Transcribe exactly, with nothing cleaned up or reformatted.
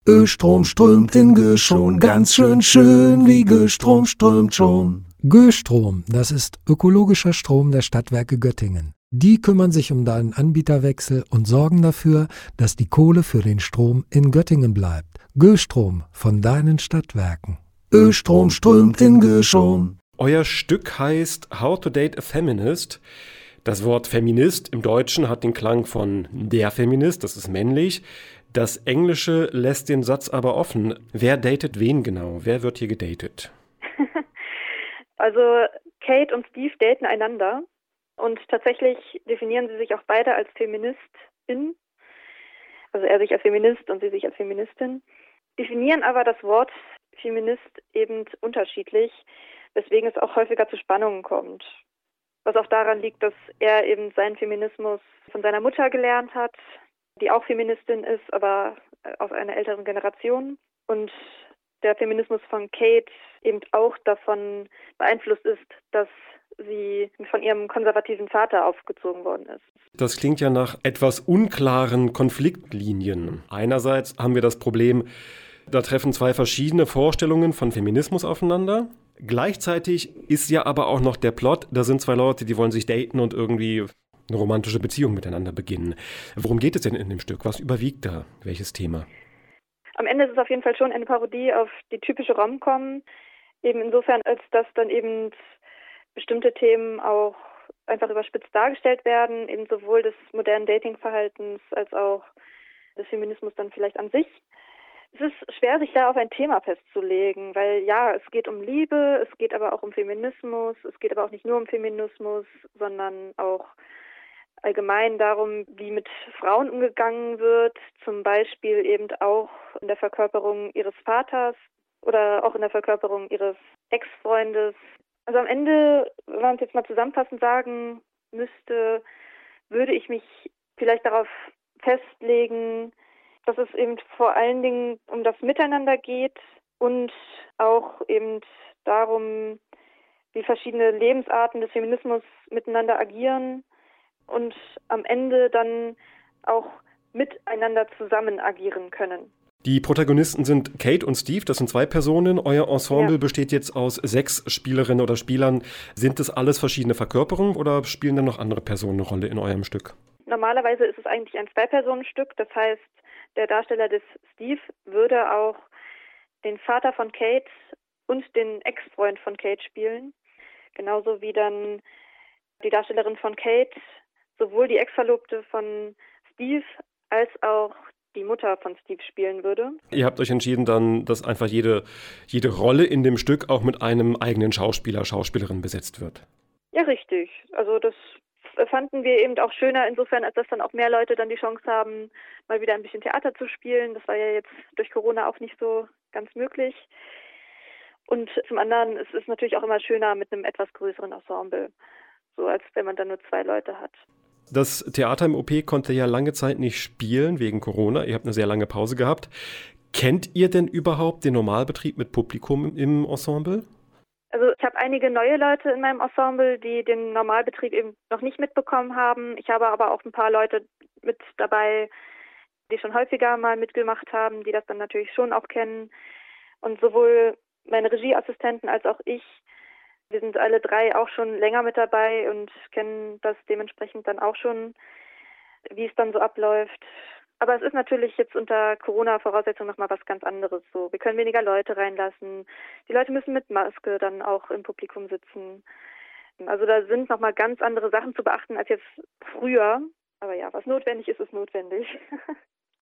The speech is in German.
Östrom strömt in Göschon, ganz schön schön, wie Göstrom strömt schon. Göstrom, das ist ökologischer Strom der Stadtwerke Göttingen. Die kümmern sich um deinen Anbieterwechsel und sorgen dafür, dass die Kohle für den Strom in Göttingen bleibt. Göstrom von deinen Stadtwerken. Östrom strömt in Göschon. Euer Stück heißt How to Date a Feminist. Das Wort Feminist im Deutschen hat den Klang von der Feminist, das ist männlich. Das Englische lässt den Satz aber offen. Wer datet wen genau? Wer wird hier gedatet? Also Kate und Steve daten einander und tatsächlich definieren sie sich auch beide als Feministin. Also er sich als Feminist und sie sich als Feministin. Definieren aber das Wort Feminist eben unterschiedlich, weswegen es auch häufiger zu Spannungen kommt. Was auch daran liegt, dass er eben seinen Feminismus von seiner Mutter gelernt hat, die auch Feministin ist, aber aus einer älteren Generation. Und der Feminismus von Kate eben auch davon beeinflusst ist, dass sie von ihrem konservativen Vater aufgezogen worden ist. Das klingt ja nach etwas unklaren Konfliktlinien. Einerseits haben wir das Problem, da treffen zwei verschiedene Vorstellungen von Feminismus aufeinander. Gleichzeitig ist ja aber auch noch der Plot, da sind zwei Leute, die wollen sich daten und irgendwie eine romantische Beziehung miteinander beginnen. Worum geht es denn in dem Stück? Was überwiegt da? Welches Thema? Am Ende ist es auf jeden Fall schon eine Parodie auf die typische Rom-Com. Eben insofern, als dass dann eben bestimmte Themen auch einfach überspitzt dargestellt werden, eben sowohl des modernen Datingverhaltens als auch des Feminismus dann vielleicht an sich. Es ist schwer, sich da auf ein Thema festzulegen, weil ja, es geht um Liebe, es geht aber auch um Feminismus, es geht aber auch nicht nur um Feminismus, sondern auch allgemein darum, wie mit Frauen umgegangen wird, zum Beispiel eben auch in der Verkörperung ihres Vaters oder auch in der Verkörperung ihres Ex-Freundes. Also am Ende, wenn man es jetzt mal zusammenfassend sagen müsste, würde ich mich vielleicht darauf festlegen, dass es eben vor allen Dingen um das Miteinander geht und auch eben darum, wie verschiedene Lebensarten des Feminismus miteinander agieren und am Ende dann auch miteinander zusammen agieren können. Die Protagonisten sind Kate und Steve, das sind zwei Personen. Euer Ensemble Ja. besteht jetzt aus sechs Spielerinnen oder Spielern. Sind das alles verschiedene Verkörperungen oder spielen dann noch andere Personen eine Rolle in eurem Stück? Normalerweise ist es eigentlich ein Zwei-Personen-Stück, das heißt, der Darsteller des Steve würde auch den Vater von Kate und den Ex-Freund von Kate spielen. Genauso wie dann die Darstellerin von Kate sowohl die Ex-Verlobte von Steve als auch die Mutter von Steve spielen würde. Ihr habt euch entschieden dann, dass einfach jede, jede Rolle in dem Stück auch mit einem eigenen Schauspieler, Schauspielerin besetzt wird. Ja, richtig. Also das fanden wir eben auch schöner insofern, als dass dann auch mehr Leute dann die Chance haben, mal wieder ein bisschen Theater zu spielen. Das war ja jetzt durch Corona auch nicht so ganz möglich. Und zum anderen ist es natürlich auch immer schöner mit einem etwas größeren Ensemble, so als wenn man dann nur zwei Leute hat. Das Theater im O P konnte ja lange Zeit nicht spielen wegen Corona. Ihr habt eine sehr lange Pause gehabt. Kennt ihr denn überhaupt den Normalbetrieb mit Publikum im Ensemble? Also ich habe einige neue Leute in meinem Ensemble, die den Normalbetrieb eben noch nicht mitbekommen haben. Ich habe aber auch ein paar Leute mit dabei, die schon häufiger mal mitgemacht haben, die das dann natürlich schon auch kennen. Und sowohl meine Regieassistenten als auch ich, wir sind alle drei auch schon länger mit dabei und kennen das dementsprechend dann auch schon, wie es dann so abläuft. Aber es ist natürlich jetzt unter Corona-Voraussetzungen nochmal was ganz anderes. So, wir können weniger Leute reinlassen. Die Leute müssen mit Maske dann auch im Publikum sitzen. Also da sind nochmal ganz andere Sachen zu beachten als jetzt früher. Aber ja, was notwendig ist, ist notwendig.